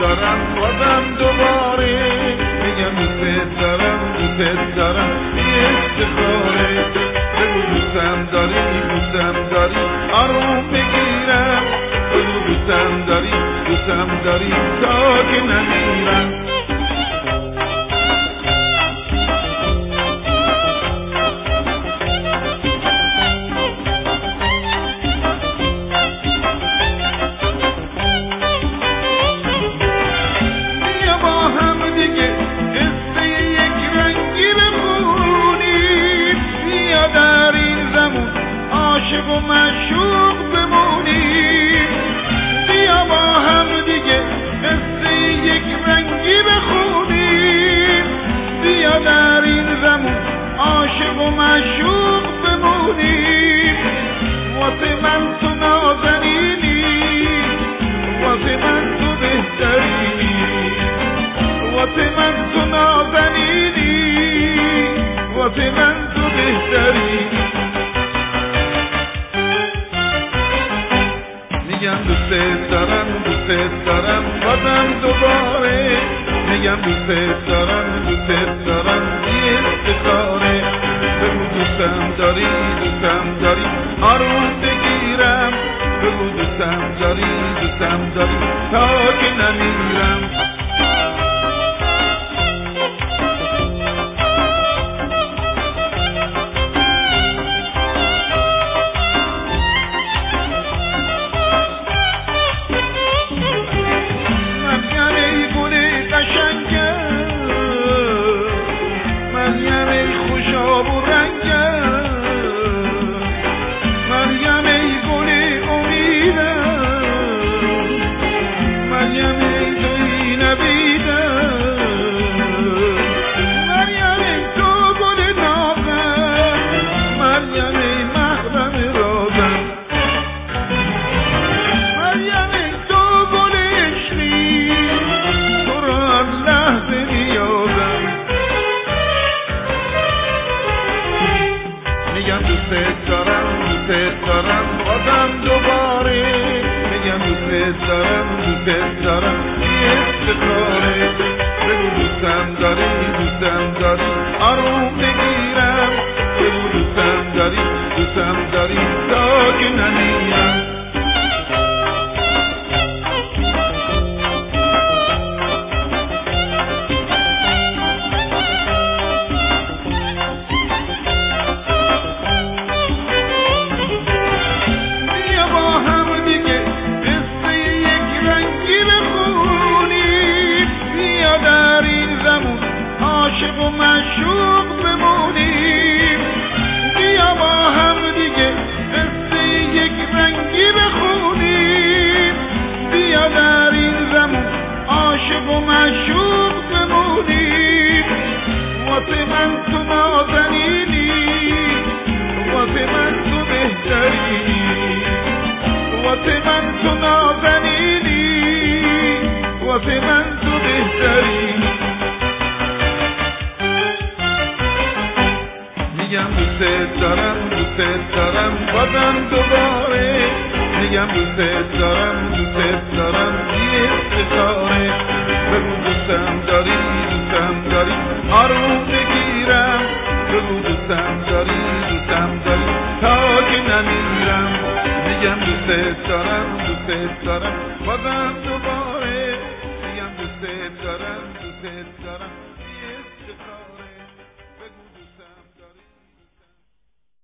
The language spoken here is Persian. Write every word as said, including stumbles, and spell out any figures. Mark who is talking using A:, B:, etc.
A: دارم بازم دوباره میگم دوست دارم دوست دارم بی استخاره بگو دوستم داری دوستم داری آروم بگیرم بگو دوستم داری دوستم داری تا که نمیرم عاشق و معشوق بمونیم بیا با هم دیگه قصه یک رنگی بخونیم بیا در این زمون عاشق و معشوق بمونیم واسه من تو نازنینی واسه من تو بهترینی واسه من تو نازنینی واسه من تو بهترینی میگم دوست دارم دوست دارم بازم دوباره میگم دوست دارم دوست دارم بی استخاره بگو دوستم داری دوستم داری آروم بگیرم بگو دوستم داری دوستم داری تا که نمیرم دوست دارم دوست دارم بازم دوباره میگم دوست دارم دوست دارم بی استخاره بگو دوستم داری دوستم داری آروم بگیرم بگو دوستم داری دوستم داری تا که نمیرم عاشق و معشوق بمونیم بیا با هم دیگه قصه یک رنگی بخونیم بیا در این زمون عاشق و معشوق بمونیم واسه من تو نازنینی واسه من تو بهترینی واسه من تو نازنینی واسه من تو بهترینی میگم دوست دارم دوست دارم بازم دوباره میگم دوست دارم دوست دارم بی استخاره بگو دوستم داری دوستم داری آروم بگیرم بگو دوستم داری دوستم داری تا که نمیرم میگم دوست دارم دوست دارم بازم دوباره میگم دوست دارم دوست دارم بی استخاره